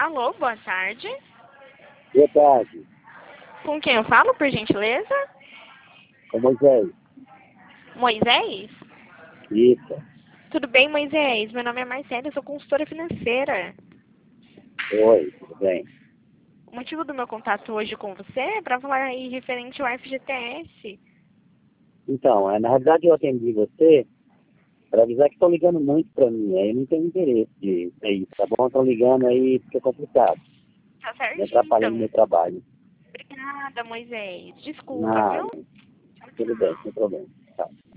Alô, boa tarde. Boa tarde. Com quem eu falo, por gentileza? É Moisés. Moisés? Isso. Tudo bem, Moisés? Meu nome é Marcela, eu sou consultora financeira. Oi, tudo bem? O motivo do meu contato hoje com você é para falar aí referente ao FGTS. Então, na realidade eu atendi você para avisar que estão ligando muito para mim. Aí eu não tenho interesse de é isso, tá bom? Estão ligando aí, fica complicado. Tá Me certinho, atrapalhando então. no meu trabalho. Obrigada, Moisés. Desculpa, Nada. viu? Tudo bem, sem problema. Tchau.